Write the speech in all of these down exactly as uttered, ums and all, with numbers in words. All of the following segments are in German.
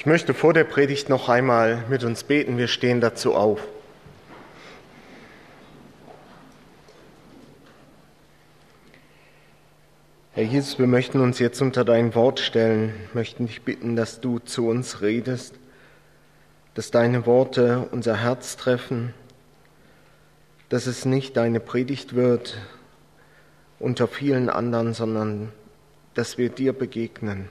Ich möchte vor der Predigt noch einmal mit uns beten. Wir stehen dazu auf. Herr Jesus, wir möchten uns jetzt unter dein Wort stellen, möchten dich bitten, dass du zu uns redest, dass deine Worte unser Herz treffen, dass es nicht deine Predigt wird unter vielen anderen, sondern dass wir dir begegnen.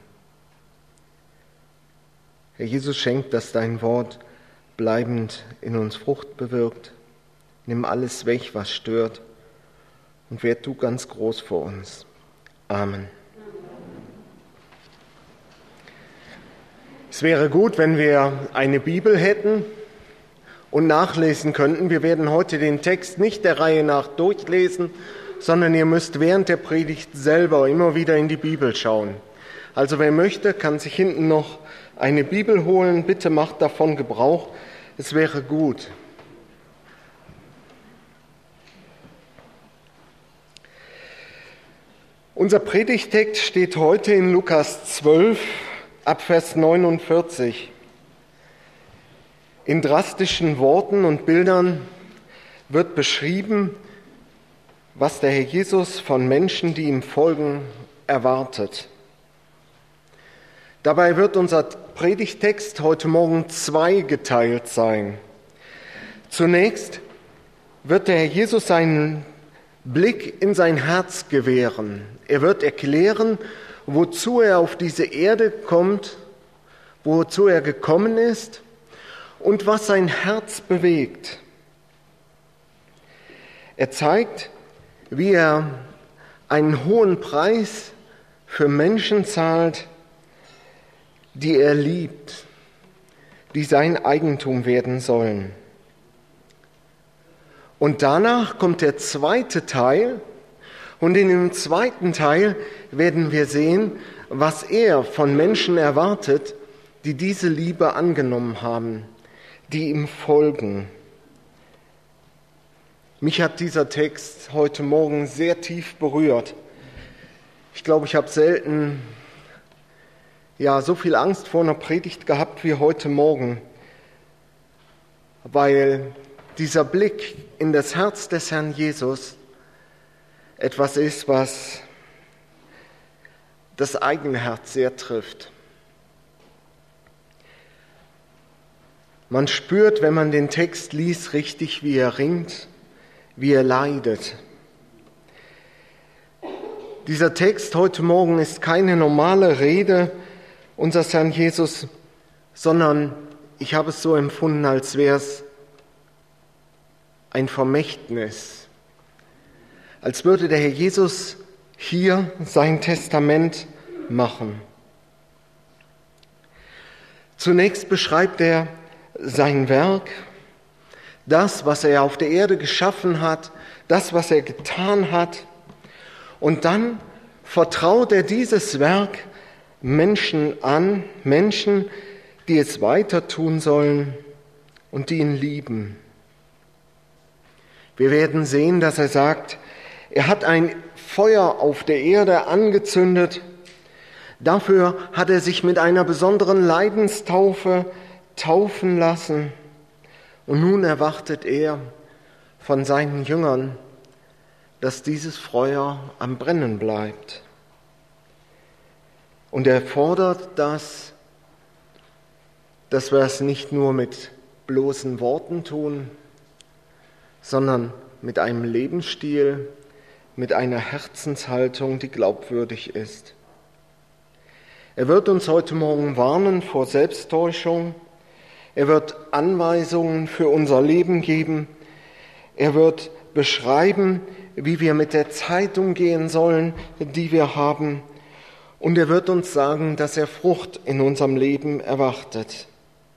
Herr Jesus, schenk, dass dein Wort bleibend in uns Frucht bewirkt. Nimm alles weg, was stört, und werd du ganz groß vor uns. Amen. Es wäre gut, wenn wir eine Bibel hätten und nachlesen könnten. Wir werden heute den Text nicht der Reihe nach durchlesen, sondern ihr müsst während der Predigt selber immer wieder in die Bibel schauen. Also wer möchte, kann sich hinten noch eine Bibel holen. Bitte macht davon Gebrauch. Es wäre gut. Unser Predigtext steht heute in Lukas zwölf, ab Vers neunundvierzig. In drastischen Worten und Bildern wird beschrieben, was der Herr Jesus von Menschen, die ihm folgen, erwartet. Dabei wird unser Predigtext heute Morgen zweigeteilt sein. Zunächst wird der Herr Jesus seinen Blick in sein Herz gewähren. Er wird erklären, wozu er auf diese Erde kommt, wozu er gekommen ist und was sein Herz bewegt. Er zeigt, wie er einen hohen Preis für Menschen zahlt, die er liebt, die sein Eigentum werden sollen. Und danach kommt der zweite Teil, und in dem zweiten Teil werden wir sehen, was er von Menschen erwartet, die diese Liebe angenommen haben, die ihm folgen. Mich hat dieser Text heute Morgen sehr tief berührt. Ich glaube, ich habe selten ja, so viel Angst vor einer Predigt gehabt wie heute Morgen, weil dieser Blick in das Herz des Herrn Jesus etwas ist, was das eigene Herz sehr trifft. Man spürt, wenn man den Text liest, richtig, wie er ringt, wie er leidet. Dieser Text heute Morgen ist keine normale Rede unseres Herrn Jesus, sondern ich habe es so empfunden, als wäre es ein Vermächtnis. Als würde der Herr Jesus hier sein Testament machen. Zunächst beschreibt er sein Werk, das, was er auf der Erde geschaffen hat, das, was er getan hat. Und dann vertraut er dieses Werk Menschen an, Menschen, die es weiter tun sollen und die ihn lieben. Wir werden sehen, dass er sagt, er hat ein Feuer auf der Erde angezündet. Dafür hat er sich mit einer besonderen Leidenstaufe taufen lassen. Und nun erwartet er von seinen Jüngern, dass dieses Feuer am Brennen bleibt. Und er fordert das, dass wir es nicht nur mit bloßen Worten tun, sondern mit einem Lebensstil, mit einer Herzenshaltung, die glaubwürdig ist. Er wird uns heute Morgen warnen vor Selbsttäuschung. Er wird Anweisungen für unser Leben geben. Er wird beschreiben, wie wir mit der Zeit umgehen sollen, die wir haben. Und er wird uns sagen, dass er Frucht in unserem Leben erwartet.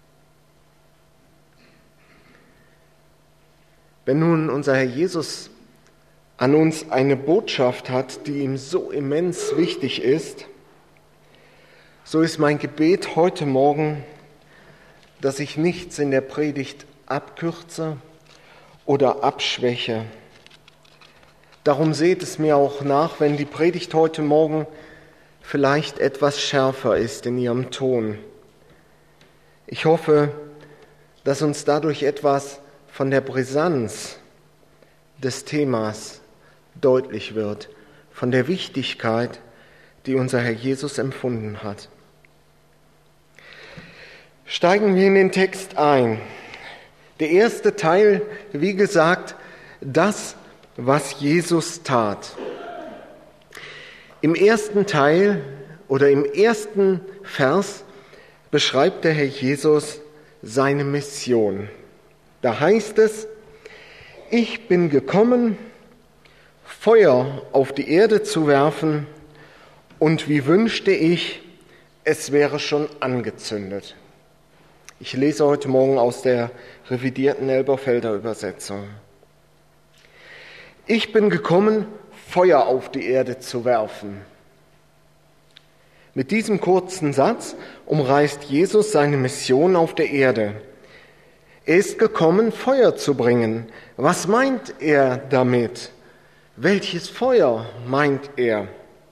Wenn nun unser Herr Jesus an uns eine Botschaft hat, die ihm so immens wichtig ist, so ist mein Gebet heute Morgen, dass ich nichts in der Predigt abkürze oder abschwäche. Darum seht es mir auch nach, wenn die Predigt heute Morgen vielleicht etwas schärfer ist in ihrem Ton. Ich hoffe, dass uns dadurch etwas von der Brisanz des Themas deutlich wird, von der Wichtigkeit, die unser Herr Jesus empfunden hat. Steigen wir in den Text ein. Der erste Teil, wie gesagt, das, was Jesus tat. Im ersten Teil oder im ersten Vers beschreibt der Herr Jesus seine Mission. Da heißt es: Ich bin gekommen, Feuer auf die Erde zu werfen, und wie wünschte ich, es wäre schon angezündet. Ich lese heute Morgen aus der revidierten Elberfelder Übersetzung. Ich bin gekommen, Feuer auf die Erde zu werfen. Mit diesem kurzen Satz umreißt Jesus seine Mission auf der Erde. Er ist gekommen, Feuer zu bringen. Was meint er damit? Welches Feuer meint er?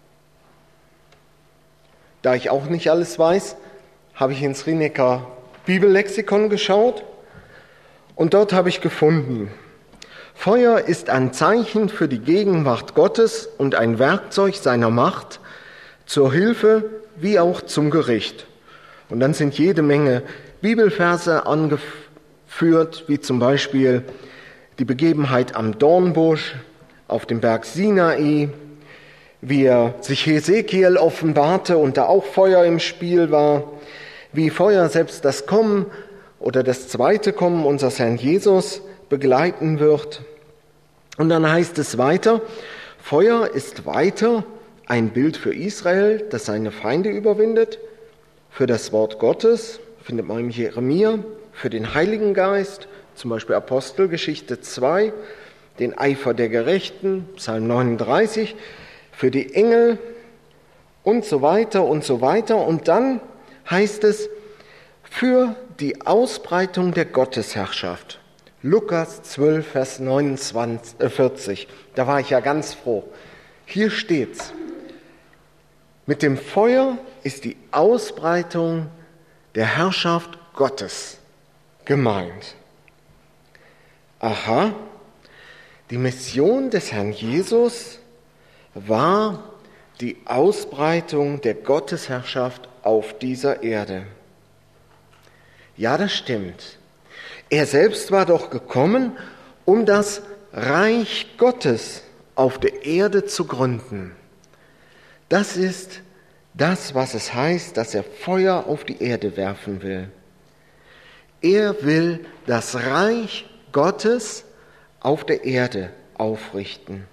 Da ich auch nicht alles weiß, habe ich ins Rinecker Bibellexikon geschaut und dort habe ich gefunden: Feuer ist ein Zeichen für die Gegenwart Gottes und ein Werkzeug seiner Macht zur Hilfe wie auch zum Gericht. Und dann sind jede Menge Bibelverse angeführt, wie zum Beispiel die Begebenheit am Dornbusch auf dem Berg Sinai, wie er sich Hesekiel offenbarte und da auch Feuer im Spiel war, wie Feuer selbst das Kommen oder das zweite Kommen unseres Herrn Jesus begleiten wird. Und dann heißt es weiter: Feuer ist weiter ein Bild für Israel, das seine Feinde überwindet, für das Wort Gottes, findet man im Jeremia, für den Heiligen Geist, zum Beispiel Apostelgeschichte zwei, den Eifer der Gerechten, Psalm neununddreißig, für die Engel und so weiter und so weiter. Und dann heißt es, für die Ausbreitung der Gottesherrschaft. Lukas zwölf, Vers neunundzwanzig, äh vierzig. Da war ich ja ganz froh. Hier steht's: Mit dem Feuer ist die Ausbreitung der Herrschaft Gottes gemeint. Aha, die Mission des Herrn Jesus war die Ausbreitung der Gottesherrschaft auf dieser Erde. Ja, das stimmt. Er selbst war doch gekommen, um das Reich Gottes auf der Erde zu gründen. Das ist das, was es heißt, dass er Feuer auf die Erde werfen will. Er will das Reich Gottes auf der Erde aufrichten.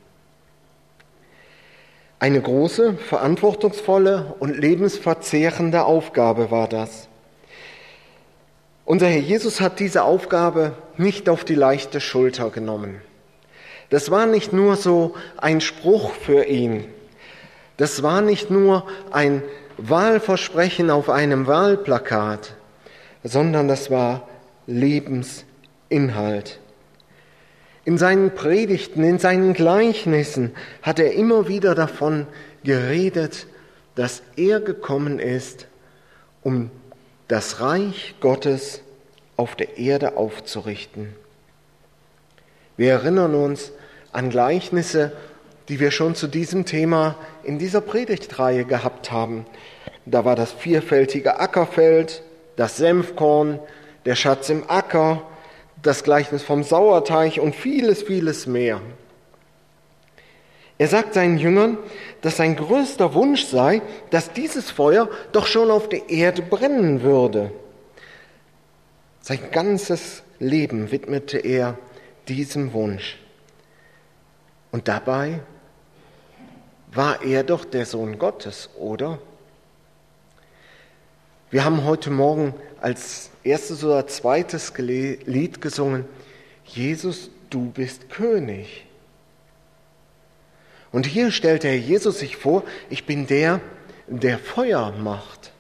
Eine große, verantwortungsvolle und lebensverzehrende Aufgabe war das. Unser Herr Jesus hat diese Aufgabe nicht auf die leichte Schulter genommen. Das war nicht nur so ein Spruch für ihn. Das war nicht nur ein Wahlversprechen auf einem Wahlplakat, sondern das war Lebensinhalt. In seinen Predigten, in seinen Gleichnissen hat er immer wieder davon geredet, dass er gekommen ist, um das Reich Gottes auf der Erde aufzurichten. Wir erinnern uns an Gleichnisse, die wir schon zu diesem Thema in dieser Predigtreihe gehabt haben. Da war das vierfältige Ackerfeld, das Senfkorn, der Schatz im Acker, das Gleichnis vom Sauerteig und vieles, vieles mehr. Er sagt seinen Jüngern, dass sein größter Wunsch sei, dass dieses Feuer doch schon auf der Erde brennen würde. Sein ganzes Leben widmete er diesem Wunsch. Und dabei war er doch der Sohn Gottes, oder? Wir haben heute Morgen als erstes oder zweites Lied gesungen: Jesus, du bist König. Und hier stellt der Jesus sich vor, ich bin der, der Feuer macht.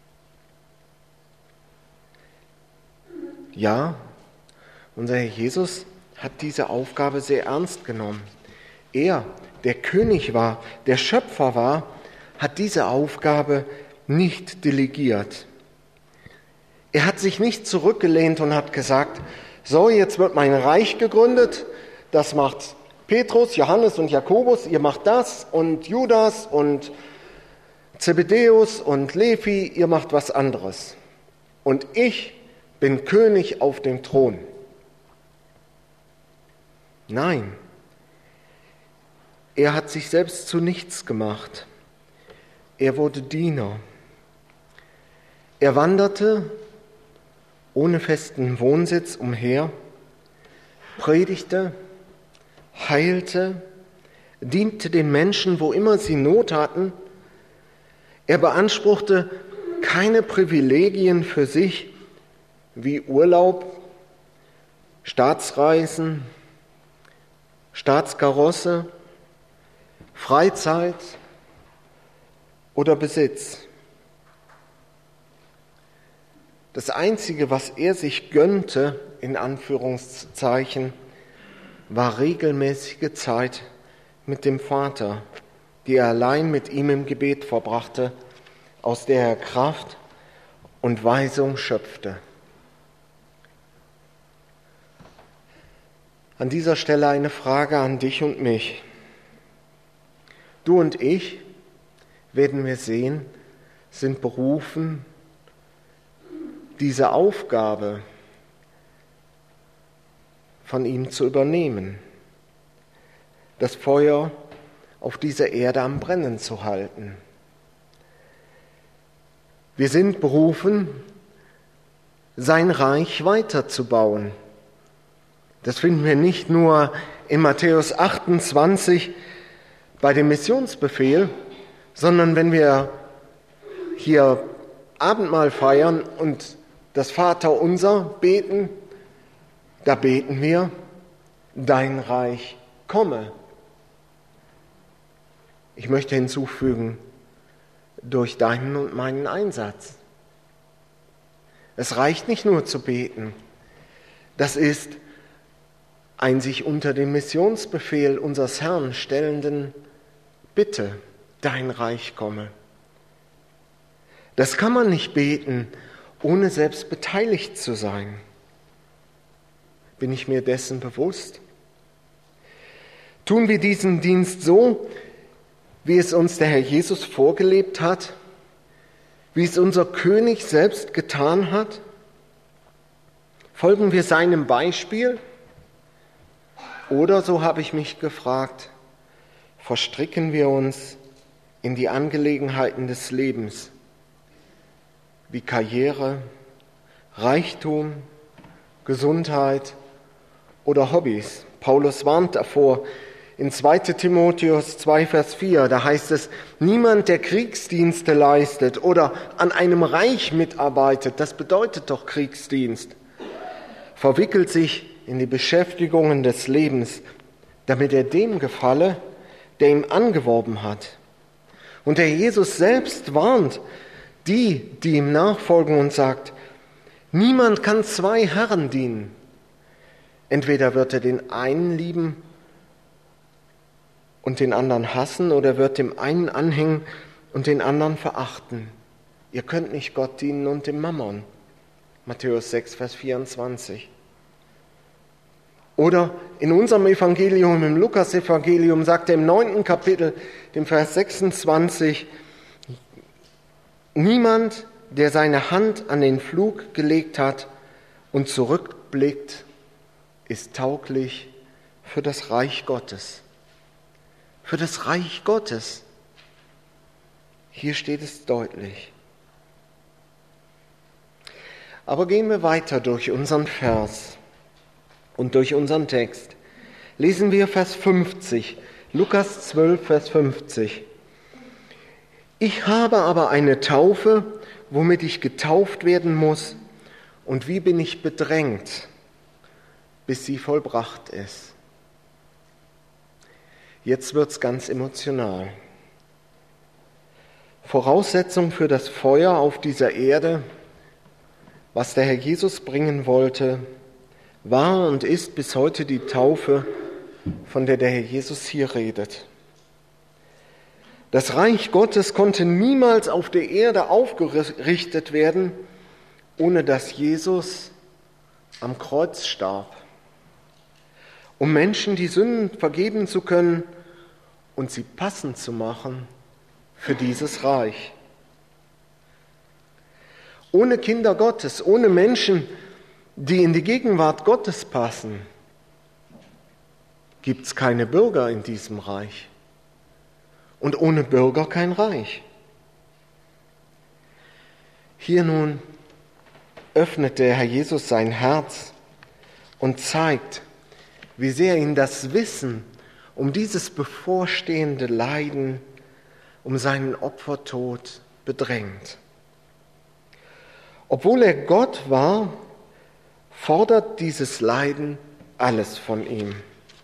Ja, unser Herr Jesus hat diese Aufgabe sehr ernst genommen. Er, der König war, der Schöpfer war, hat diese Aufgabe nicht delegiert. Er hat sich nicht zurückgelehnt und hat gesagt, so, jetzt wird mein Reich gegründet, das macht Petrus, Johannes und Jakobus, ihr macht das und Judas und Zebedäus und Levi, ihr macht was anderes. Und ich bin König auf dem Thron. Nein, er hat sich selbst zu nichts gemacht. Er wurde Diener. Er wanderte ohne festen Wohnsitz umher, predigte, heilte, diente den Menschen, wo immer sie Not hatten. Er beanspruchte keine Privilegien für sich wie Urlaub, Staatsreisen, Staatskarosse, Freizeit oder Besitz. Das Einzige, was er sich gönnte, in Anführungszeichen, war regelmäßige Zeit mit dem Vater, die er allein mit ihm im Gebet verbrachte, aus der er Kraft und Weisung schöpfte. An dieser Stelle eine Frage an dich und mich. Du und ich, werden wir sehen, sind berufen, diese Aufgabe von ihm zu übernehmen, das Feuer auf dieser Erde am Brennen zu halten. Wir sind berufen, sein Reich weiterzubauen. Das finden wir nicht nur in Matthäus achtundzwanzig bei dem Missionsbefehl, sondern wenn wir hier Abendmahl feiern und das Vaterunser beten, da beten wir, dein Reich komme. Ich möchte hinzufügen, durch deinen und meinen Einsatz. Es reicht nicht nur zu beten. Das ist ein sich unter den Missionsbefehl unseres Herrn stellenden Bitte, dein Reich komme. Das kann man nicht beten, ohne selbst beteiligt zu sein. Bin ich mir dessen bewusst? Tun wir diesen Dienst so, wie es uns der Herr Jesus vorgelebt hat, wie es unser König selbst getan hat? Folgen wir seinem Beispiel? Oder, so habe ich mich gefragt, verstricken wir uns in die Angelegenheiten des Lebens, wie Karriere, Reichtum, Gesundheit oder Hobbys? Paulus warnt davor, in zweiter Timotheus zwei, Vers vier, da heißt es, niemand, der Kriegsdienste leistet oder an einem Reich mitarbeitet, das bedeutet doch Kriegsdienst, verwickelt sich in die Beschäftigungen des Lebens, damit er dem gefalle, der ihm angeworben hat. Und der Jesus selbst warnt die, die ihm nachfolgen und sagt, niemand kann zwei Herren dienen. Entweder wird er den einen lieben und den anderen hassen, oder wird dem einen anhängen und den anderen verachten. Ihr könnt nicht Gott dienen und dem Mammon. Matthäus sechs, Vers vierundzwanzig. Oder in unserem Evangelium, im Lukas-Evangelium, sagt er im neunten Kapitel, dem Vers sechsundzwanzig, niemand, der seine Hand an den Pflug gelegt hat und zurückblickt, ist tauglich für das Reich Gottes. Für das Reich Gottes. Hier steht es deutlich. Aber gehen wir weiter durch unseren Vers und durch unseren Text. Lesen wir Vers fünfzig, Lukas zwölf, Vers fünfzig. Ich habe aber eine Taufe, womit ich getauft werden muss, und wie bin ich bedrängt, bis sie vollbracht ist. Jetzt wird's ganz emotional. Voraussetzung für das Feuer auf dieser Erde, was der Herr Jesus bringen wollte, war und ist bis heute die Taufe, von der der Herr Jesus hier redet. Das Reich Gottes konnte niemals auf der Erde aufgerichtet werden, ohne dass Jesus am Kreuz starb, um Menschen die Sünden vergeben zu können und sie passend zu machen für dieses Reich. Ohne Kinder Gottes, ohne Menschen, die in die Gegenwart Gottes passen, gibt es keine Bürger in diesem Reich. Und ohne Bürger kein Reich. Hier nun öffnet der Herr Jesus sein Herz und zeigt, wie sehr ihn das Wissen um dieses bevorstehende Leiden, um seinen Opfertod bedrängt. Obwohl er Gott war, fordert dieses Leiden alles von ihm.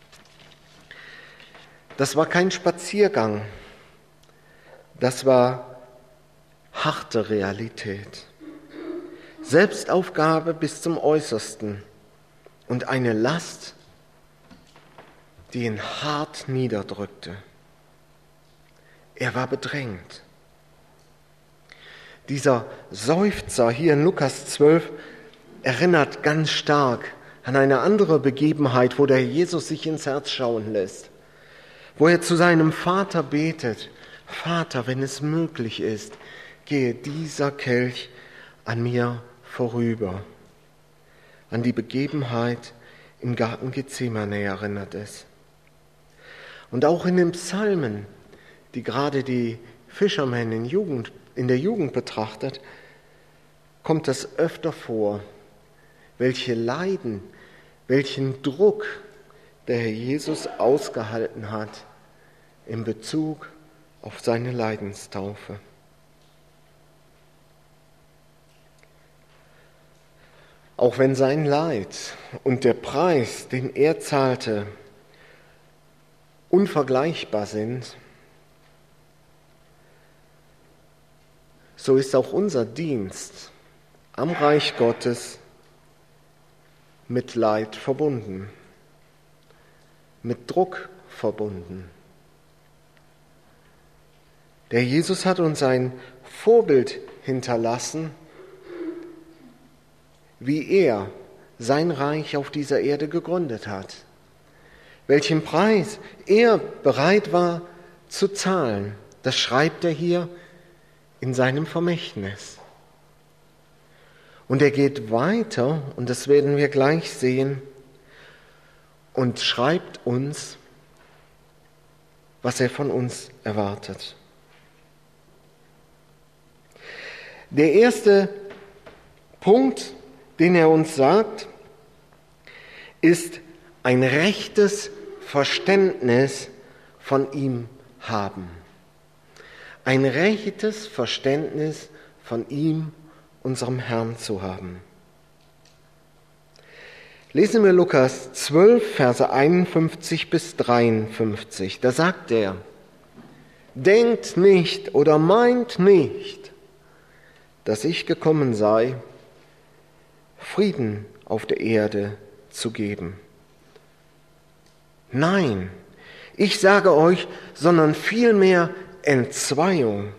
Das war kein Spaziergang, das war harte Realität. Selbstaufgabe bis zum Äußersten und eine Last, die ihn hart niederdrückte. Er war bedrängt. Dieser Seufzer hier in Lukas zwölf erinnert ganz stark an eine andere Begebenheit, wo der Jesus sich ins Herz schauen lässt, wo er zu seinem Vater betet: Vater, wenn es möglich ist, gehe dieser Kelch an mir vorüber. An die Begebenheit im Garten Gethsemane erinnert es. Und auch in den Psalmen, die gerade die Fishermen in, Jugend, in der Jugend betrachtet, kommt das öfter vor, welche Leiden, welchen Druck der Herr Jesus ausgehalten hat in Bezug auf seine Leidenstaufe. Auch wenn sein Leid und der Preis, den er zahlte, unvergleichbar sind, so ist auch unser Dienst am Reich Gottes mit Leid verbunden, mit Druck verbunden. Der Jesus hat uns ein Vorbild hinterlassen, wie er sein Reich auf dieser Erde gegründet hat, welchen Preis er bereit war zu zahlen. Das schreibt er hier in seinem Vermächtnis. Und er geht weiter, und das werden wir gleich sehen, und schreibt uns, was er von uns erwartet. Der erste Punkt, den er uns sagt, ist ein rechtes Verständnis von ihm haben. Ein rechtes Verständnis von ihm, unserem Herrn, zu haben. Lesen wir Lukas zwölf, Verse einundfünfzig bis dreiundfünfzig. Da sagt er: Denkt nicht oder meint nicht, dass ich gekommen sei, Frieden auf der Erde zu geben. Nein, ich sage euch, sondern vielmehr Entzweiung.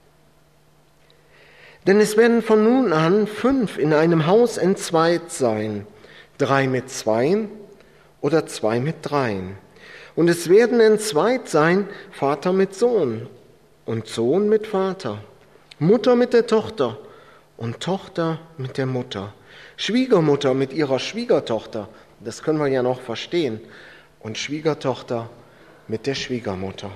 Denn es werden von nun an fünf in einem Haus entzweit sein, drei mit zweien oder zwei mit dreien. Und es werden entzweit sein, Vater mit Sohn und Sohn mit Vater, Mutter mit der Tochter und Tochter mit der Mutter, Schwiegermutter mit ihrer Schwiegertochter, das können wir ja noch verstehen, und Schwiegertochter mit der Schwiegermutter.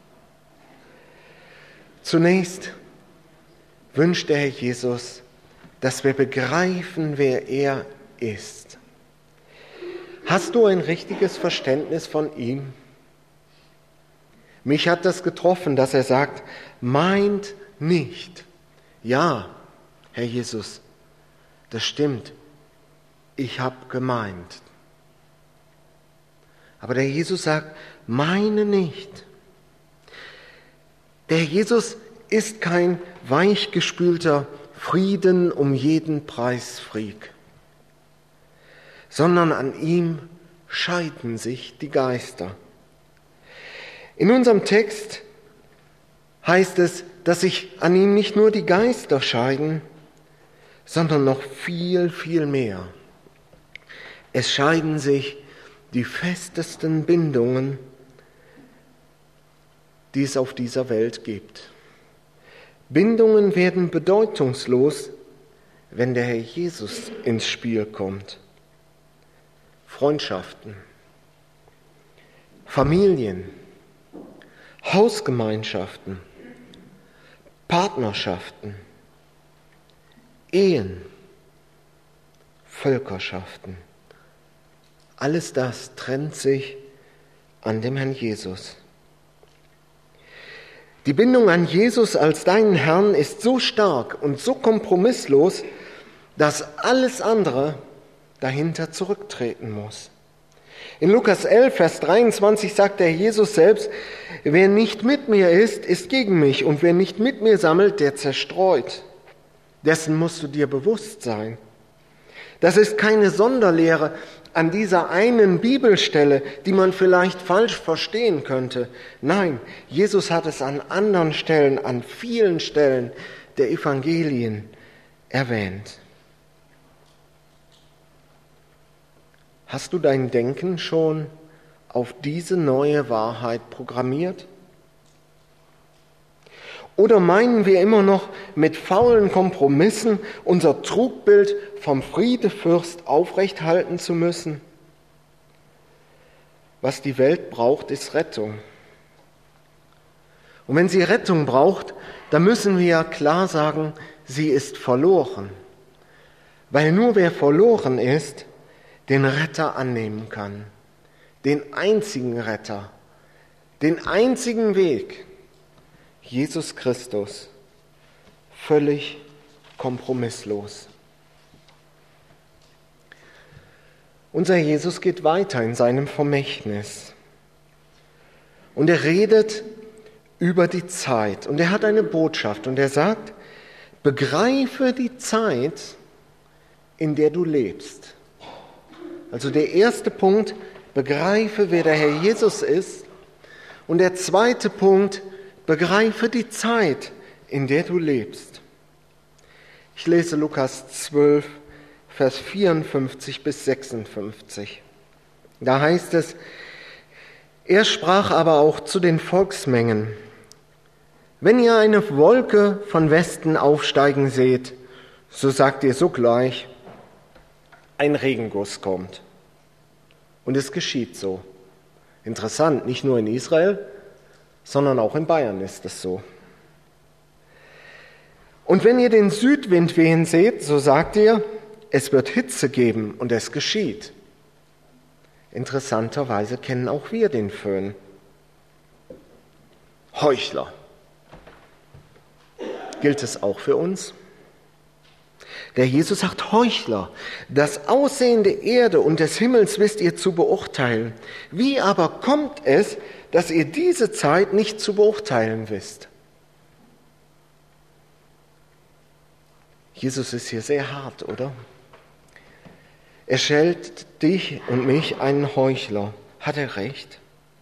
Zunächst wünscht der Herr Jesus, dass wir begreifen, wer er ist. Hast du ein richtiges Verständnis von ihm? Mich hat das getroffen, dass er sagt, meint nicht. Ja, Herr Jesus, das stimmt, ich habe gemeint. Aber der Jesus sagt, meine nicht. Der Jesus ist kein weichgespülter Frieden um jeden Preis Freak, sondern an ihm scheiden sich die Geister. In unserem Text heißt es, dass sich an ihm nicht nur die Geister scheiden, sondern noch viel, viel mehr. Es scheiden sich die festesten Bindungen, die es auf dieser Welt gibt. Bindungen werden bedeutungslos, wenn der Herr Jesus ins Spiel kommt. Freundschaften, Familien, Hausgemeinschaften, Partnerschaften, Ehen, Völkerschaften. Alles das trennt sich an dem Herrn Jesus. Die Bindung an Jesus als deinen Herrn ist so stark und so kompromisslos, dass alles andere dahinter zurücktreten muss. In Lukas elf, Vers dreiundzwanzig sagt der Jesus selbst, wer nicht mit mir ist, ist gegen mich, und wer nicht mit mir sammelt, der zerstreut. Dessen musst du dir bewusst sein. Das ist keine Sonderlehre an dieser einen Bibelstelle, die man vielleicht falsch verstehen könnte. Nein, Jesus hat es an anderen Stellen, an vielen Stellen der Evangelien erwähnt. Hast du dein Denken schon auf diese neue Wahrheit programmiert? Oder meinen wir immer noch mit faulen Kompromissen unser Trugbild vom Friedefürst aufrechthalten zu müssen? Was die Welt braucht, ist Rettung. Und wenn sie Rettung braucht, dann müssen wir ja klar sagen, sie ist verloren. Weil nur wer verloren ist, den Retter annehmen kann. Den einzigen Retter, den einzigen Weg. Jesus Christus, völlig kompromisslos. Unser Jesus geht weiter in seinem Vermächtnis und er redet über die Zeit und er hat eine Botschaft und er sagt, begreife die Zeit, in der du lebst. Also der erste Punkt, begreife, wer der Herr Jesus ist, und der zweite Punkt, begreife die Zeit, in der du lebst. Ich lese Lukas zwölf, Vers vierundfünfzig bis sechsundfünfzig. Da heißt es, er sprach aber auch zu den Volksmengen, wenn ihr eine Wolke von Westen aufsteigen seht, so sagt ihr sogleich, ein Regenguss kommt. Und es geschieht so. Interessant, nicht nur in Israel, sondern auch in Bayern ist es so. Und wenn ihr den Südwind wehen seht, so sagt ihr, es wird Hitze geben und es geschieht. Interessanterweise kennen auch wir den Föhn. Heuchler. Gilt es auch für uns? Der Jesus sagt Heuchler. Das Aussehen der Erde und des Himmels wisst ihr zu beurteilen. Wie aber kommt es, dass ihr diese Zeit nicht zu beurteilen wisst? Jesus ist hier sehr hart, oder? Er schellt dich und mich einen Heuchler. Hat er recht?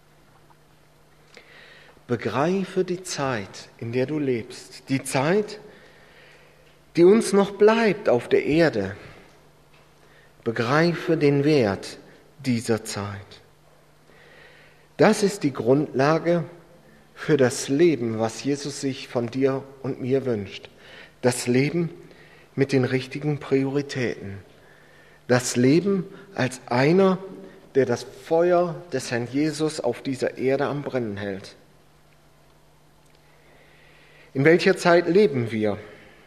Begreife die Zeit, in der du lebst. Die Zeit, die uns noch bleibt auf der Erde. Begreife den Wert dieser Zeit. Das ist die Grundlage für das Leben, was Jesus sich von dir und mir wünscht. Das Leben mit den richtigen Prioritäten. Das Leben als einer, der das Feuer des Herrn Jesus auf dieser Erde am Brennen hält. In welcher Zeit leben wir?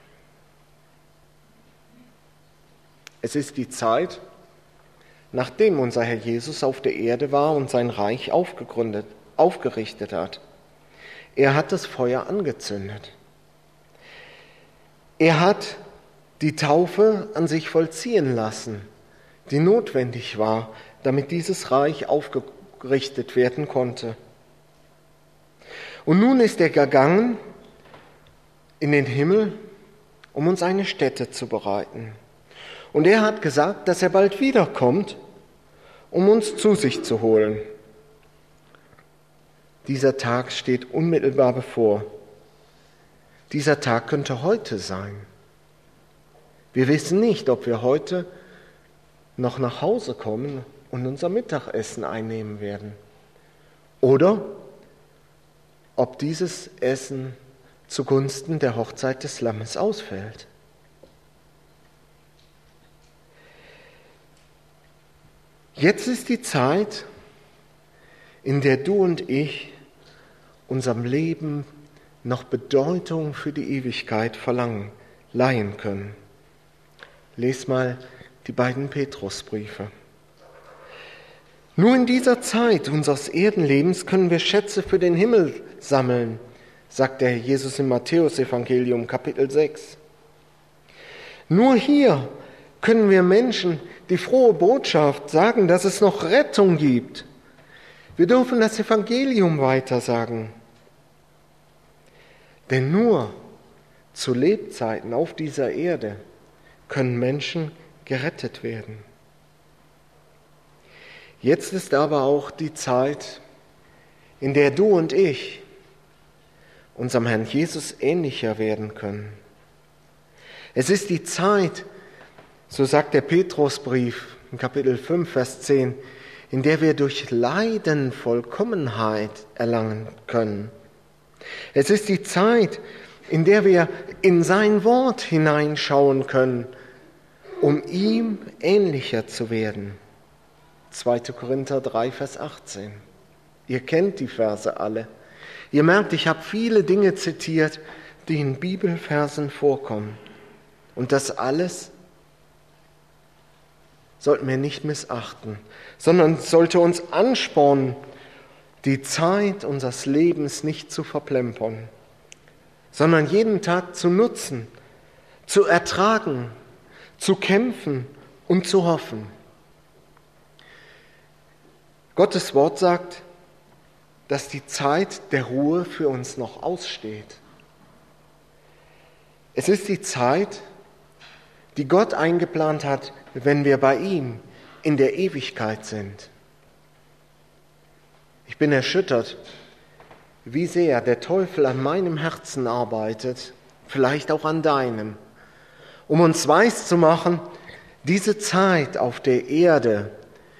Es ist die Zeit, nachdem unser Herr Jesus auf der Erde war und sein Reich aufgegründet, aufgerichtet hat. Er hat das Feuer angezündet. Er hat die Taufe an sich vollziehen lassen, die notwendig war, damit dieses Reich aufgerichtet werden konnte. Und nun ist er gegangen in den Himmel, um uns eine Stätte zu bereiten. Und er hat gesagt, dass er bald wiederkommt, um uns zu sich zu holen. Dieser Tag steht unmittelbar bevor. Dieser Tag könnte heute sein. Wir wissen nicht, ob wir heute noch nach Hause kommen und unser Mittagessen einnehmen werden. Oder ob dieses Essen zugunsten der Hochzeit des Lammes ausfällt. Jetzt ist die Zeit, in der du und ich unserem Leben noch Bedeutung für die Ewigkeit verlangen, leihen können. Lies mal die beiden Petrusbriefe. Nur in dieser Zeit unseres Erdenlebens können wir Schätze für den Himmel sammeln, sagt der Herr Jesus im Matthäus-Evangelium, Kapitel sechs. Nur hier können wir Menschen die frohe Botschaft sagen, dass es noch Rettung gibt. Wir dürfen das Evangelium weitersagen. Denn nur zu Lebzeiten auf dieser Erde können Menschen gerettet werden. Jetzt ist aber auch die Zeit, in der du und ich unserem Herrn Jesus ähnlicher werden können. Es ist die Zeit, so sagt der Petrusbrief in Kapitel fünf, Vers zehn, in der wir durch Leiden Vollkommenheit erlangen können. Es ist die Zeit, in der wir in sein Wort hineinschauen können, um ihm ähnlicher zu werden. zweiter Korinther drei, Vers achtzehn. Ihr kennt die Verse alle. Ihr merkt, ich habe viele Dinge zitiert, die in Bibelversen vorkommen. Und das alles sollten wir nicht missachten, sondern sollte uns anspornen, die Zeit unseres Lebens nicht zu verplempern, sondern jeden Tag zu nutzen, zu ertragen, zu kämpfen und zu hoffen. Gottes Wort sagt, dass die Zeit der Ruhe für uns noch aussteht. Es ist die Zeit, die Gott eingeplant hat, wenn wir bei ihm in der Ewigkeit sind. Ich bin erschüttert, wie sehr der Teufel an meinem Herzen arbeitet, vielleicht auch an deinem, um uns weiszumachen, diese Zeit auf der Erde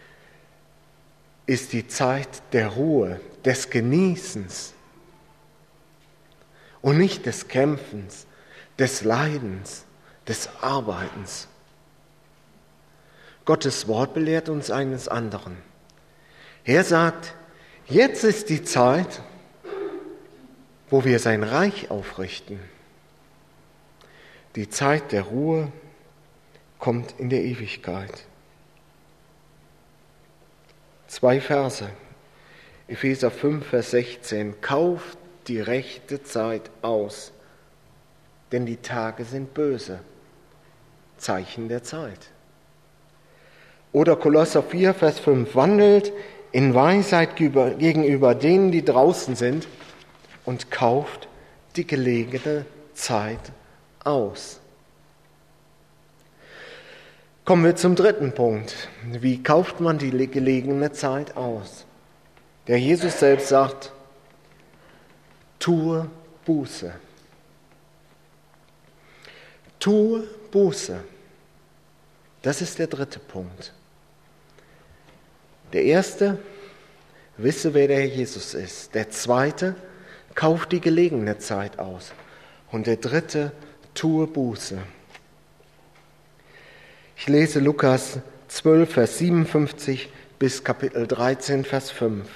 ist die Zeit der Ruhe, des Genießens und nicht des Kämpfens, des Leidens, des Arbeitens. Gottes Wort belehrt uns eines anderen. Er sagt, jetzt ist die Zeit, wo wir sein Reich aufrichten. Die Zeit der Ruhe kommt in der Ewigkeit. Zwei Verse. Epheser fünf, Vers sechzehn. Kauft die rechte Zeit aus, denn die Tage sind böse. Zeichen der Zeit. Oder Kolosser vier, Vers fünf. Wandelt in Weisheit gegenüber denen, die draußen sind, und kauft die gelegene Zeit aus. Kommen wir zum dritten Punkt. Wie kauft man die gelegene Zeit aus? Der Jesus selbst sagt, tue Buße. Tue Buße. Das ist der dritte Punkt. Der erste, wisse, wer der Herr Jesus ist. Der zweite, kauf die gelegene Zeit aus. Und der dritte, tue Buße. Ich lese Lukas zwölf, Vers siebenundfünfzig bis Kapitel dreizehn, Vers fünf.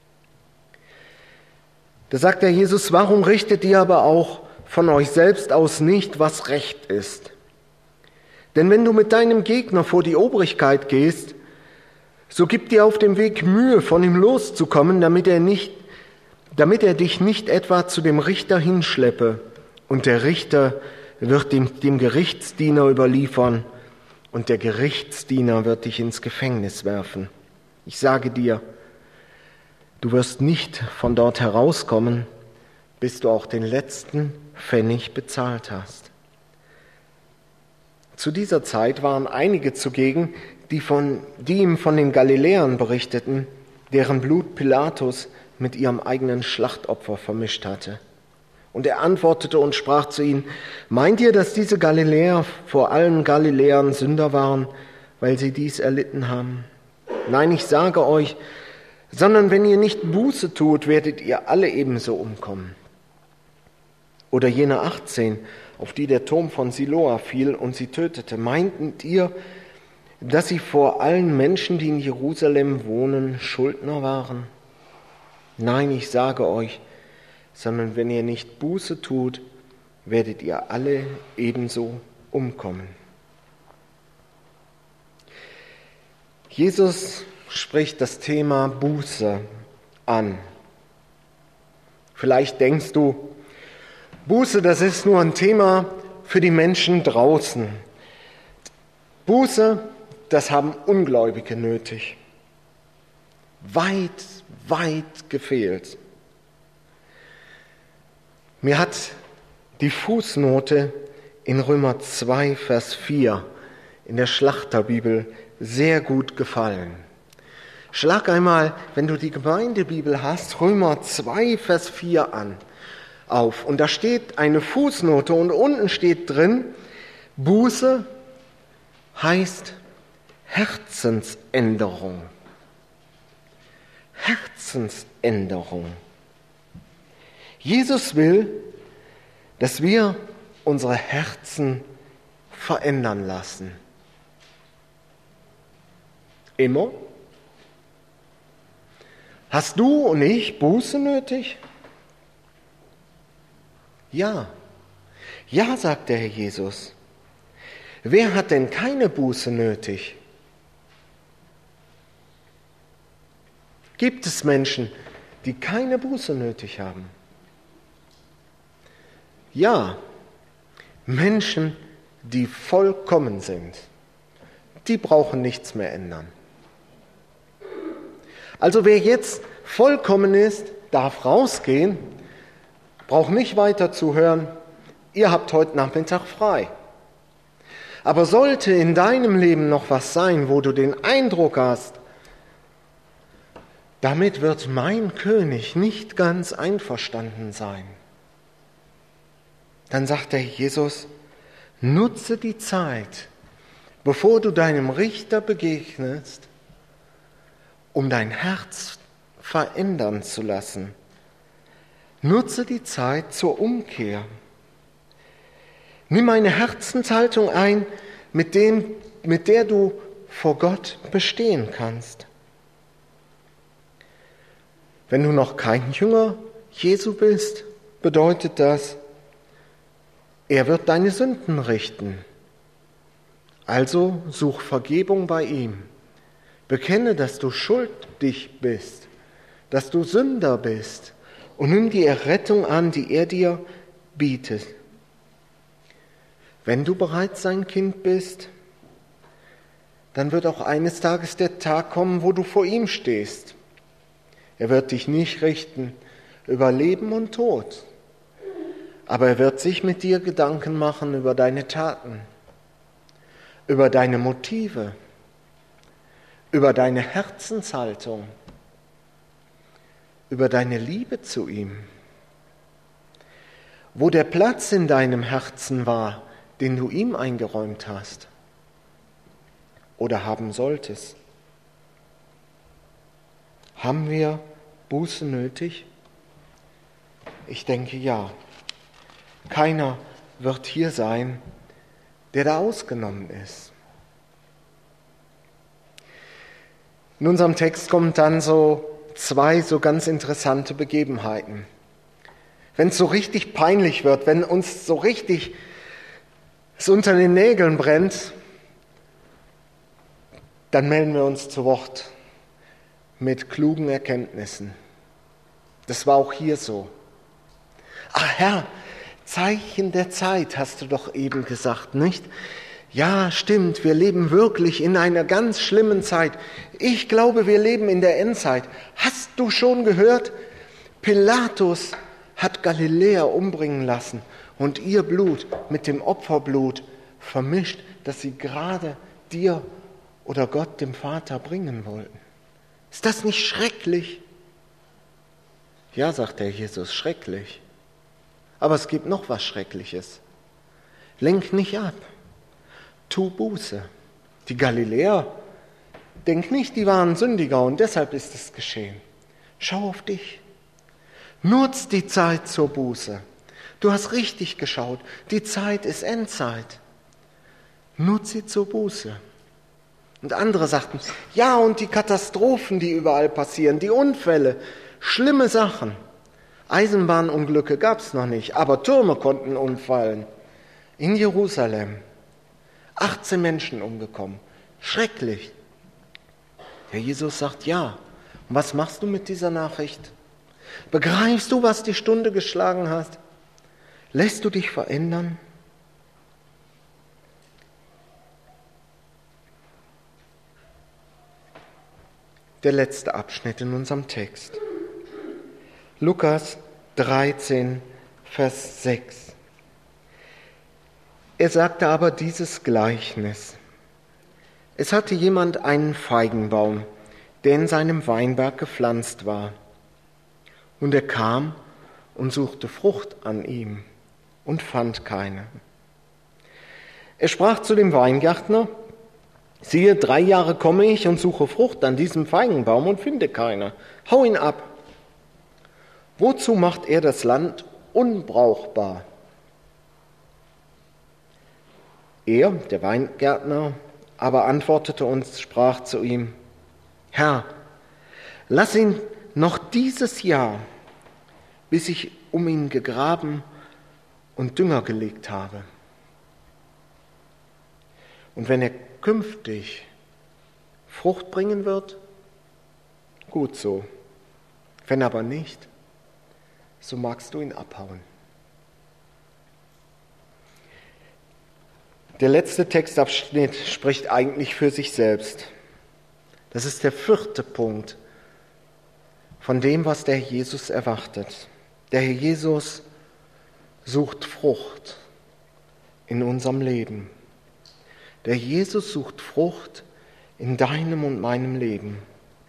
Da sagt der Jesus, warum richtet ihr aber auch von euch selbst aus nicht, was recht ist? Denn wenn du mit deinem Gegner vor die Obrigkeit gehst, so gib dir auf dem Weg Mühe, von ihm loszukommen, damit er nicht, damit er dich nicht etwa zu dem Richter hinschleppe. Und der Richter wird dem, dem Gerichtsdiener überliefern und der Gerichtsdiener wird dich ins Gefängnis werfen. Ich sage dir, du wirst nicht von dort herauskommen, bis du auch den letzten Pfennig bezahlt hast. Zu dieser Zeit waren einige zugegen, die, von, die ihm von den Galiläern berichteten, deren Blut Pilatus mit ihrem eigenen Schlachtopfer vermischt hatte. Und er antwortete und sprach zu ihnen: Meint ihr, dass diese Galiläer vor allen Galiläern Sünder waren, weil sie dies erlitten haben? Nein, ich sage euch, sondern wenn ihr nicht Buße tut, werdet ihr alle ebenso umkommen. Oder jene achtzehn, auf die der Turm von Siloa fiel und sie tötete. Meintet ihr, dass sie vor allen Menschen, die in Jerusalem wohnen, Schuldner waren? Nein, ich sage euch, sondern wenn ihr nicht Buße tut, werdet ihr alle ebenso umkommen. Jesus spricht das Thema Buße an. Vielleicht denkst du, Buße, das ist nur ein Thema für die Menschen draußen. Buße, das haben Ungläubige nötig. Weit, weit gefehlt. Mir hat die Fußnote in Römer zwei, Vers vier in der Schlachterbibel sehr gut gefallen. Schlag einmal, wenn du die Gemeindebibel hast, Römer zwei, Vers vier an, auf. Und da steht eine Fußnote und unten steht drin, Buße heißt Herzensänderung. Herzensänderung. Jesus will, dass wir unsere Herzen verändern lassen. Immer? Hast du und ich Buße nötig? Ja. Ja, sagt der Herr Jesus. Wer hat denn keine Buße nötig? Gibt es Menschen, die keine Buße nötig haben? Ja, Menschen, die vollkommen sind, die brauchen nichts mehr ändern. Also wer jetzt vollkommen ist, darf rausgehen, braucht nicht weiter zu hören, ihr habt heute Nachmittag frei. Aber sollte in deinem Leben noch was sein, wo du den Eindruck hast, damit wird mein König nicht ganz einverstanden sein, dann sagt der Jesus, nutze die Zeit, bevor du deinem Richter begegnest, um dein Herz verändern zu lassen. Nutze die Zeit zur Umkehr. Nimm eine Herzenshaltung ein, mit dem, mit der du vor Gott bestehen kannst. Wenn du noch kein Jünger Jesu bist, bedeutet das, er wird deine Sünden richten. Also such Vergebung bei ihm. Bekenne, dass du schuldig bist, dass du Sünder bist und nimm die Errettung an, die er dir bietet. Wenn du bereits sein Kind bist, dann wird auch eines Tages der Tag kommen, wo du vor ihm stehst. Er wird dich nicht richten über Leben und Tod, aber er wird sich mit dir Gedanken machen über deine Taten, über deine Motive, über deine Herzenshaltung, über deine Liebe zu ihm. Wo der Platz in deinem Herzen war, den du ihm eingeräumt hast oder haben solltest. Haben wir Buße nötig? Ich denke ja. Keiner wird hier sein, der da ausgenommen ist. In unserem Text kommen dann so zwei so ganz interessante Begebenheiten. Wenn es so richtig peinlich wird, wenn uns so richtig es unter den Nägeln brennt, dann melden wir uns zu Wort mit klugen Erkenntnissen. Das war auch hier so. Ach Herr, Zeichen der Zeit, hast du doch eben gesagt, nicht? Ja, stimmt, wir leben wirklich in einer ganz schlimmen Zeit. Ich glaube, wir leben in der Endzeit. Hast du schon gehört? Pilatus hat Galiläer umbringen lassen und ihr Blut mit dem Opferblut vermischt, das sie gerade dir oder Gott, dem Vater, bringen wollten. Ist das nicht schrecklich? Ja, sagt der Jesus, schrecklich. Aber es gibt noch was Schreckliches. Lenk nicht ab. Tu Buße. Die Galiläer, denk nicht, die waren Sündiger und deshalb ist es geschehen. Schau auf dich. Nutz die Zeit zur Buße. Du hast richtig geschaut. Die Zeit ist Endzeit. Nutz sie zur Buße. Und andere sagten, ja, und die Katastrophen, die überall passieren, die Unfälle, schlimme Sachen. Eisenbahnunglücke gab es noch nicht, aber Türme konnten umfallen. In Jerusalem, achtzehn Menschen umgekommen. Schrecklich. Herr Jesus sagt, ja. Und was machst du mit dieser Nachricht? Begreifst du, was die Stunde geschlagen hat? Lässt du dich verändern? Der letzte Abschnitt in unserem Text. Lukas dreizehn, Vers sechs. Er sagte aber dieses Gleichnis. Es hatte jemand einen Feigenbaum, der in seinem Weinberg gepflanzt war. Und er kam und suchte Frucht an ihm und fand keine. Er sprach zu dem Weingärtner, siehe, drei Jahre komme ich und suche Frucht an diesem Feigenbaum und finde keine. Hau ihn ab. Wozu macht er das Land unbrauchbar? Er, der Weingärtner, aber antwortete und sprach zu ihm, Herr, lass ihn noch dieses Jahr, bis ich um ihn gegraben und Dünger gelegt habe. Und wenn er künftig Frucht bringen wird, gut so. Wenn aber nicht, so magst du ihn abhauen. Der letzte Textabschnitt spricht eigentlich für sich selbst. Das ist der vierte Punkt von dem, was der Herr Jesus erwartet. Der Herr Jesus sucht Frucht in unserem Leben. Der Jesus sucht Frucht in deinem und meinem Leben.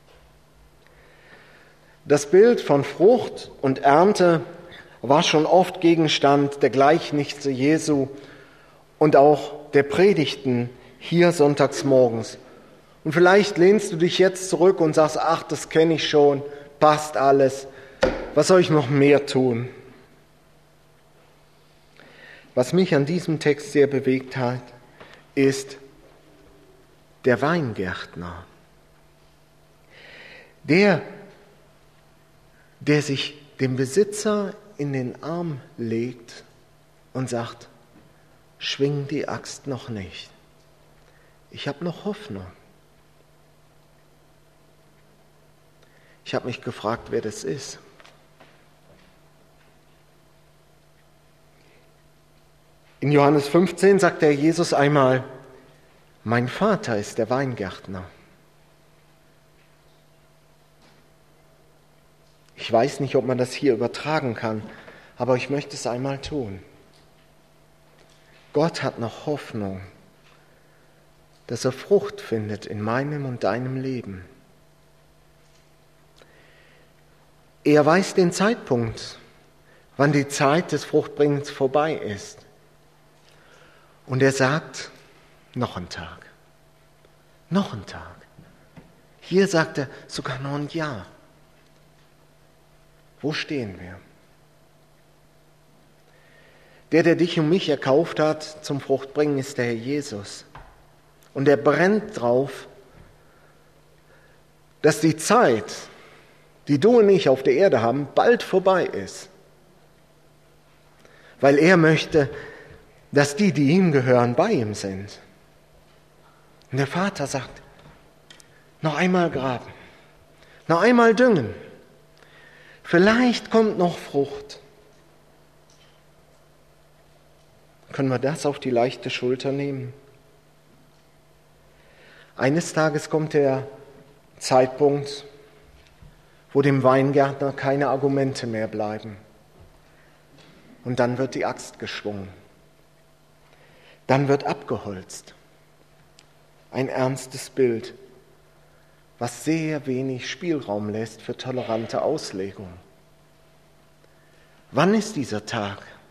Das Bild von Frucht und Ernte war schon oft Gegenstand der Gleichnisse Jesu und auch der Predigten hier sonntags morgens. Und vielleicht lehnst du dich jetzt zurück und sagst, ach, das kenne ich schon, passt alles. Was soll ich noch mehr tun? Was mich an diesem Text sehr bewegt hat, ist der Weingärtner. Der, der sich dem Besitzer in den Arm legt und sagt, schwing die Axt noch nicht. Ich habe noch Hoffnung. Ich habe mich gefragt, wer das ist. In Johannes fünfzehn sagt der Jesus einmal, mein Vater ist der Weingärtner. Ich weiß nicht, ob man das hier übertragen kann, aber ich möchte es einmal tun. Gott hat noch Hoffnung, dass er Frucht findet in meinem und deinem Leben. Er weiß den Zeitpunkt, wann die Zeit des Fruchtbringens vorbei ist. Und er sagt, noch ein Tag, noch ein Tag. Hier sagt er sogar noch ein Jahr. Wo stehen wir? Der, der dich und mich erkauft hat zum Fruchtbringen, ist der Herr Jesus. Und er brennt drauf, dass die Zeit, die du und ich auf der Erde haben, bald vorbei ist. Weil er möchte, dass die, die ihm gehören, bei ihm sind. Und der Vater sagt, noch einmal graben, noch einmal düngen. Vielleicht kommt noch Frucht. Können wir das auf die leichte Schulter nehmen? Eines Tages kommt der Zeitpunkt, wo dem Weingärtner keine Argumente mehr bleiben. Und dann wird die Axt geschwungen. Dann wird abgeholzt. Ein ernstes Bild, was sehr wenig Spielraum lässt für tolerante Auslegung. Wann ist dieser Tag?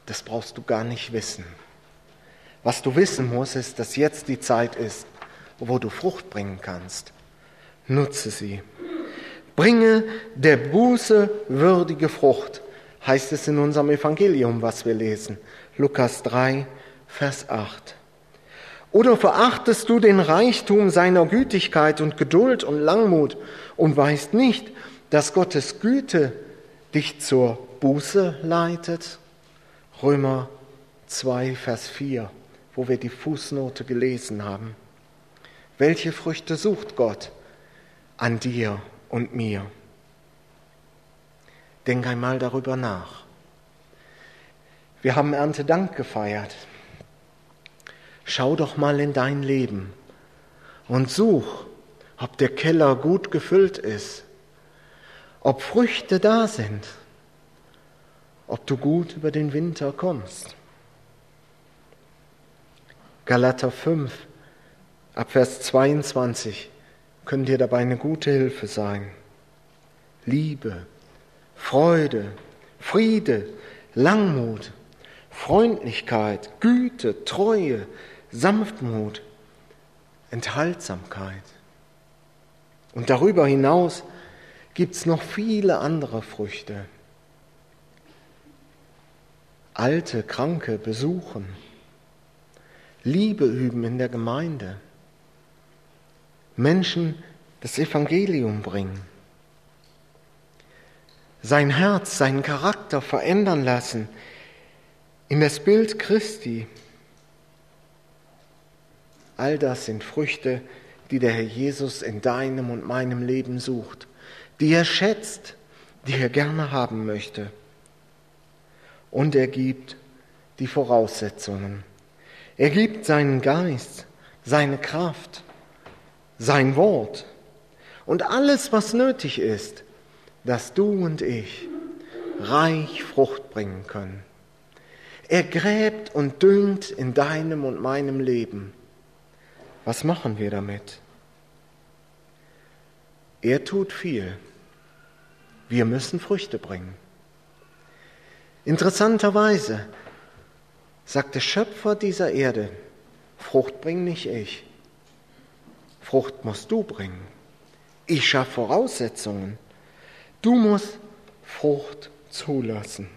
das brauchst du gar nicht wissen. Was du wissen musst, ist, dass jetzt die Zeit ist, wo du Frucht bringen kannst. Nutze sie. Bringe der Buße würdige Frucht, heißt es in unserem Evangelium, was wir lesen. Lukas drei, Vers acht. Oder verachtest du den Reichtum seiner Gütigkeit und Geduld und Langmut und weißt nicht, dass Gottes Güte dich zur Buße leitet? Römer zwei, Vers vier, wo wir die Fußnote gelesen haben. Welche Früchte sucht Gott an dir und mir? Denk einmal darüber nach. Wir haben Erntedank gefeiert. Schau doch mal in dein Leben und such, ob der Keller gut gefüllt ist, ob Früchte da sind, ob du gut über den Winter kommst. Galater fünf, ab Vers zweiundzwanzig, können dir dabei eine gute Hilfe sein. Liebe, Freude, Friede, Langmut, Freundlichkeit, Güte, Treue, Sanftmut, Enthaltsamkeit. Und darüber hinaus gibt es noch viele andere Früchte. Alte, Kranke besuchen, Liebe üben in der Gemeinde, Menschen das Evangelium bringen, sein Herz, seinen Charakter verändern lassen in das Bild Christi. All das sind Früchte, die der Herr Jesus in deinem und meinem Leben sucht, die er schätzt, die er gerne haben möchte. Und er gibt die Voraussetzungen. Er gibt seinen Geist, seine Kraft, sein Wort und alles, was nötig ist, dass du und ich reich Frucht bringen können. Er gräbt und düngt in deinem und meinem Leben. Was machen wir damit? Er tut viel. Wir müssen Früchte bringen. Interessanterweise sagt der Schöpfer dieser Erde, Frucht bring nicht ich. Frucht musst du bringen. Ich schaffe Voraussetzungen. Du musst Frucht zulassen.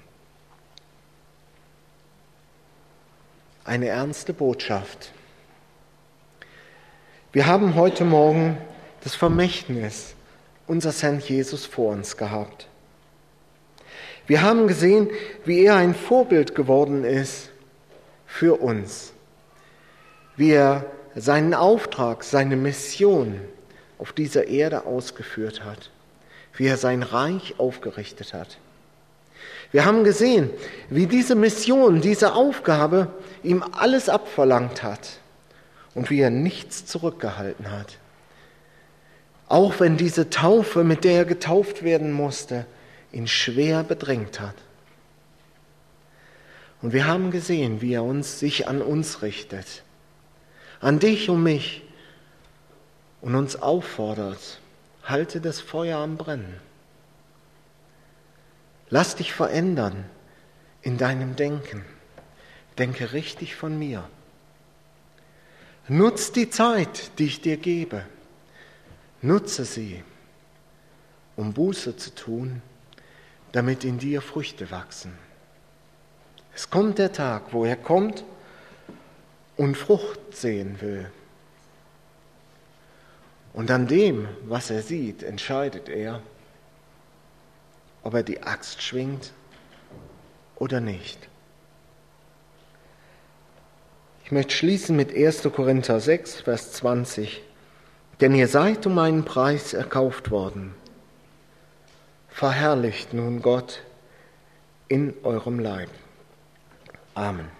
Eine ernste Botschaft. Wir haben heute Morgen das Vermächtnis unseres Herrn Jesus vor uns gehabt. Wir haben gesehen, wie er ein Vorbild geworden ist für uns, wie er seinen Auftrag, seine Mission auf dieser Erde ausgeführt hat, wie er sein Reich aufgerichtet hat. Wir haben gesehen, wie diese Mission, diese Aufgabe ihm alles abverlangt hat und wie er nichts zurückgehalten hat. Auch wenn diese Taufe, mit der er getauft werden musste, ihn schwer bedrängt hat. Und wir haben gesehen, wie er uns sich an uns richtet, an dich und mich, und uns auffordert, halte das Feuer am Brennen. Lass dich verändern in deinem Denken. Denke richtig von mir. Nutz die Zeit, die ich dir gebe. Nutze sie, um Buße zu tun, damit in dir Früchte wachsen. Es kommt der Tag, wo er kommt und Frucht sehen will. Und an dem, was er sieht, entscheidet er, ob er die Axt schwingt oder nicht. Ich möchte schließen mit erster Korinther sechs, Vers zwanzig. Denn ihr seid um einen Preis erkauft worden. Verherrlicht nun Gott in eurem Leib. Amen.